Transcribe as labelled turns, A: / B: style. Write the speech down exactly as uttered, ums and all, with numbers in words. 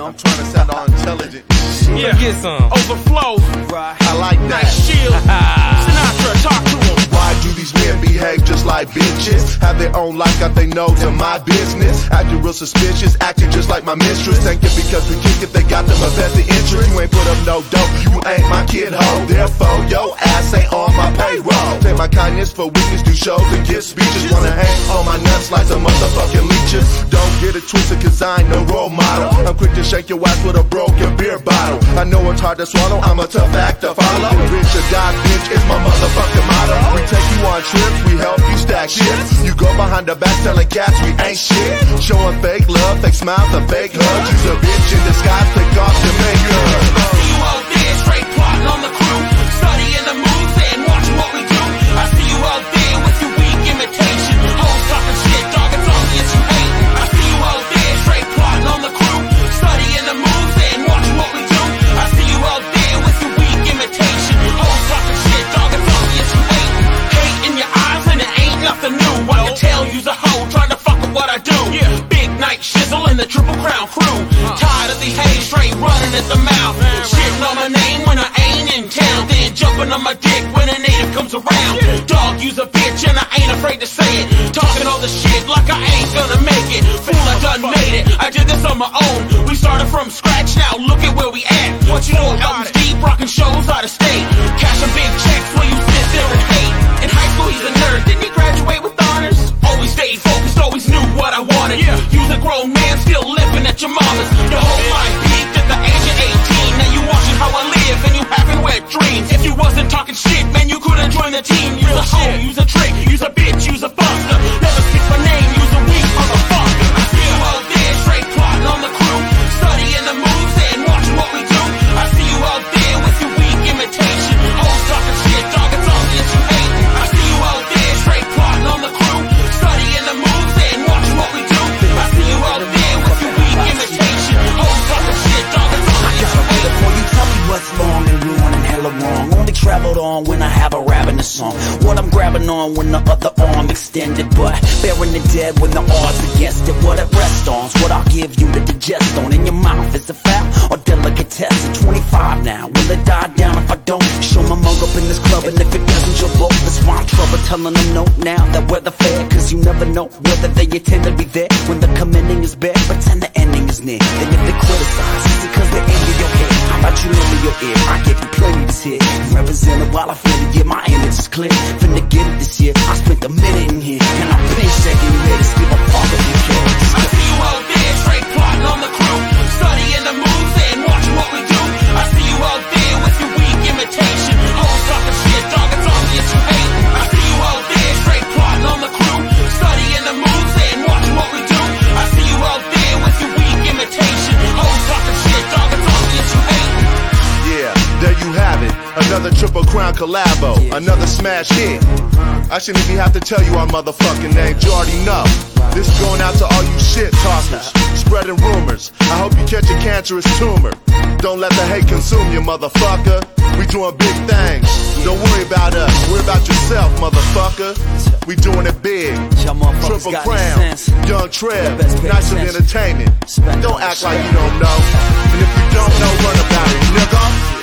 A: I'm trying to sound all intelligent.
B: Yeah, get some. Overflow.
A: Right. I like that.
B: Nice shield. Sinatra, talk to him.
A: Why do these men behave just like bitches? Have their own life, got their nose in my business. Acting real suspicious, acting just like my mistress. Thinking because we kick it, they got them a vested interest. You ain't put up no dope, you ain't my kid ho. Therefore, your ass ain't on my payroll. Take my kindness for weakness, do shows and give speeches. Wanna hang on my nuts like some motherfucking leeches. Don't get it twisted, cause I ain't no role model. I'm quick to shake your ass with a broken beer bottle. I know it's hard to swallow, I'm a tough act to follow. Rich or die, bitch, it's my motherfucking motto. We take you on trips, we help you stack shit. You go behind the back telling cats we ain't shit. Showing fake love, fake smiles, and fake hugs. You's a bitch in disguise, take off your makeup.
C: I see you out there, straight plotting on the crew, studying the moves and watching what we do. I see you out there with your weak imitation, hoes talking shit, dog, it's obvious you hate. I see you out there, straight plotting on the crew, studying the moves and watching what we do. I see you out there with your weak imitation, hoes talking shit, dog, it's obvious you hate. Hate in your eyes and it ain't nothing new. I can tell you's a hoe trying to fuck with what I do. Yeah. Big night shizzle and the Triple Crown crew. Tired of these haters straight running at the mouth. Shitting on my name when I ain't in town. Then jumping on my dick when a native comes around. Dog, you's a bitch and I ain't afraid to say it. Talking all the shit like I ain't gonna make it. Fool, I done made it. I did this on my own. We started from scratch, now look at where we at. What you know, Elton's deep, rocking shows out of state. Cashing big checks while you sit there and hate. In high school he's a nerd, didn't he graduate with honors? Always stayed focused, always knew what I wanted. You's a grown man still living at your mama's. Your whole life peaked at the age of eighteen. Now you watching how I live and you having wet dreams. If you wasn't talking shit, man, you couldn't join the team. You's a hoe, you's a trick, you's a bitch, you's a buster. Never speak my name, you's a weak motherfucker. I see you out there straight plotting on the crew, studying the moves and watching what we do. I see you out there with your weak imitation, hoes talking shit, dog, it's obvious you hate. I see you out there straight plotting on the crew, studying the moves and watching what we do. I see you out there with your weak imitation, hoes talking shit, dog, it's obvious you hate.
D: Before you tell me what's wrong and ruin and hella wrong, only traveled on when I have a rap in the song. What I'm grabbing on when the other arm extended, but burying the dead when the odds against it. What it rests on's what I'll give you to digest on. In your mouth is a foul or delicatessen. twenty-five now, will it die down if I don't show my mug up in this club? And if it doesn't, you'll vote. That's why I'm trouble telling them no now that we're the fair, cause you never know whether they intend to be there when the commending is bad. Pretend the ending is near. Then if they criticize, it's because they're into your head. How about you into your ear? I give you plenty this here. Represent it while I feel it, yeah, my image is clear. Finna get it this year. I spent a minute in here, and I'm pinch checking you ready to give a fuck if you care.
C: I see you out there straight plotting on the crew, studying the moves and watching what we do. I see you out there with your weak imitation, hoes talking shit, dog, it's obvious you hate. I see you out there straight plotting on the crew, studying the moves and watching what we do. I see you out there with your weak imitation, hoes talking shit, dog, it's obvious you hate.
A: Yeah, there you have it. Another Triple Crown collabo, another smash hit. I shouldn't even have to tell you our motherfucking names, you already know. This is going out to all you shit talkers, spreading rumors. I hope you catch a cancerous tumor. Don't let the hate consume you, motherfucker. We doing big things. Don't worry about us, worry about yourself, motherfucker. We doing it big. Triple Crown, Young Trev, nice of entertainment. Don't act like you don't know. And if you don't know, run about it, nigga.